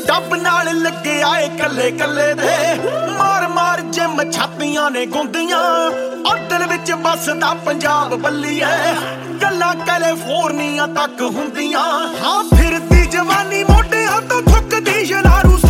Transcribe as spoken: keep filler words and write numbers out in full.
ਡੱਬ ਨਾਲ ਲੱਗੇ ਆਏ ਕੱਲੇ ਕੱਲੇ ਦੇ ਮਾਰ ਮਾਰ ਜਿਮ ਛਾਤੀਆਂ ਨੇ ਗੁੰਦੀਆਂ ਔਰ ਦਿਲ ਵਿੱਚ ਵੱਸਦਾ ਪੰਜਾਬ ਬੱਲੀਏ ਗੱਲਾਂ ਕੈਲੀਫੋਰਨੀਆ ਤੱਕ ਹੁੰਦੀਆਂ ਹਾਂ ਫਿਰਦੀ ਜਵਾਨੀ ਮੋਢਿਆਂ ਤੋਂ ਥੁੱਕਦੀ ਸ਼ਨਾਰੂ